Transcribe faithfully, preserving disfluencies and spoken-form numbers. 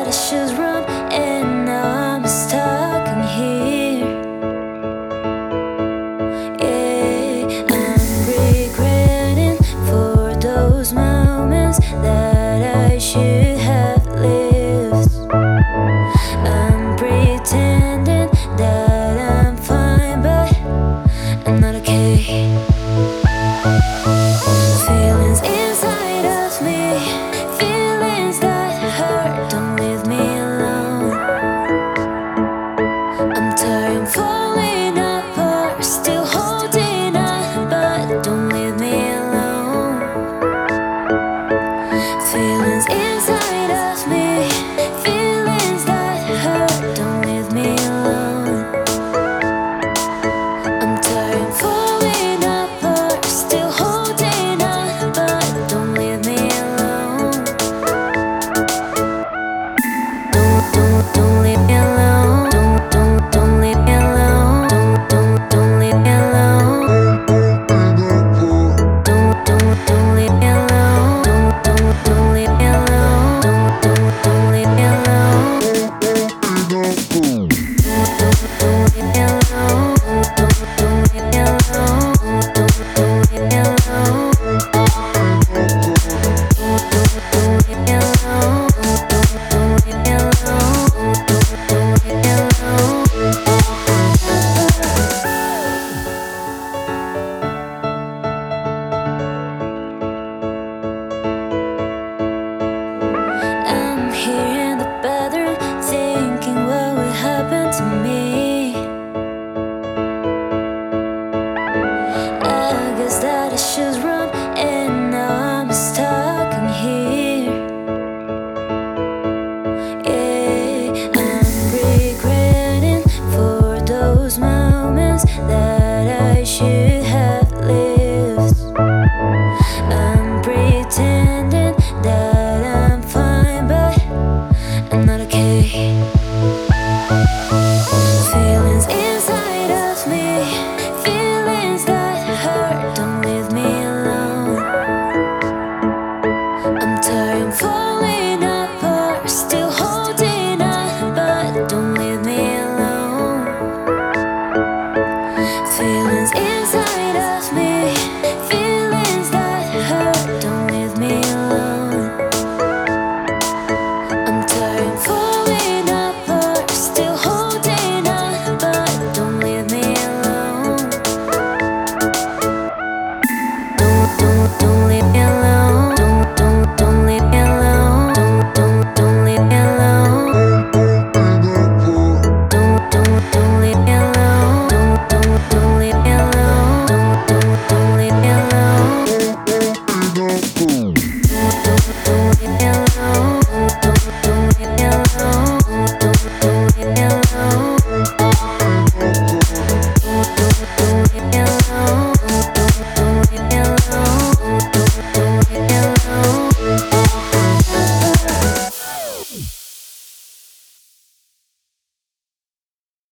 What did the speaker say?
I should run, and now I'm stuck in here. Yeah, I'm regretting for those moments that I should have lived. I'm pretending that I'm fine, but I'm not okay. Feelings inside of me, feelings that hurt, don't leave me alone. I'm tired of falling apart, still holding on, but don't leave me alone. Feelings inside of me, feelings that hurt, don't leave me alone. I'm tired of falling apart, still holding on, but don't leave me alone. Don't, don't, don't leave me alone. Don't, don't, don't leave me alone. Don't, don't, don't leave me alone. Don't, don't, don't leave me alone. Don't, don't, don't leave me alone. Don't, don't, don't leave me alone. Don't leave me alone. Don't, don't leave me alone. Don't, don't leave me alone. Don't leave me alone. Don't leave me alone. Don't leave me alone. I'm here in the bathroom, thinking what would happen to me. I guess that I should run, and now I'm stuck in here. Yeah, I'm regretting for those moments that I should have lived. I'm pretending that I'm fine, but I'm not okay. Feelings inside of me, feelings that hurt, don't leave me alone. I'm tired of falling apart, still holding on, but don't leave me alone. Feelings inside of me, feelings that hurt, don't leave me alone. I'm tired of falling apart, still holding on, but don't leave me alone. Don't, don't, don't leave me alone.